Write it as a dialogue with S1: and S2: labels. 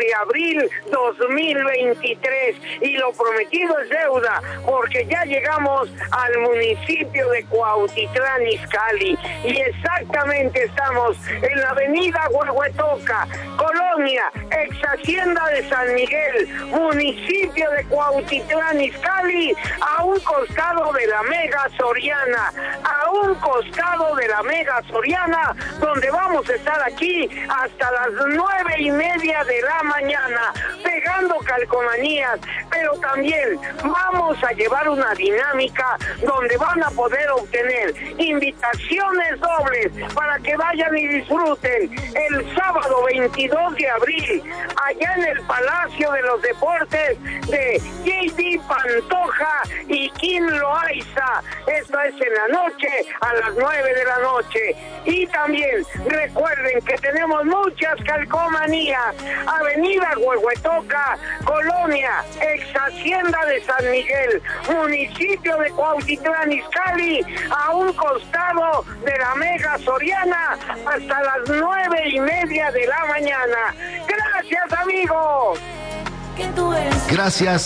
S1: de abril 2023. Y lo prometido es deuda, porque ya llegamos al municipio de Cuautitlán Izcalli. Y exactamente estamos en la avenida Huehuetoca, colonia ex Hacienda de San Miguel, municipio de Cuautitlán Izcalli, a un costado de la Mega Soriana, donde vamos a estar aquí hasta las 9:30 de la mañana, pegando calcomanías, pero también vamos a llevar una dinámica donde van a poder obtener invitaciones dobles para que vayan y disfruten el sábado 22 de abril, allá en el Palacio de los Deportes de J.D. Pantoja y Kim Loaiza. Esto es en la noche, a las 9 de la noche. Y también recuerden que tenemos muchas calcomanías. Avenida Huehuetoca, colonia ex Hacienda de San Miguel, municipio de Cuautitlán Izcalli, a un costado de la Mega Soriana, hasta las 9:30 de la mañana. Gracias, amigos.
S2: Gracias.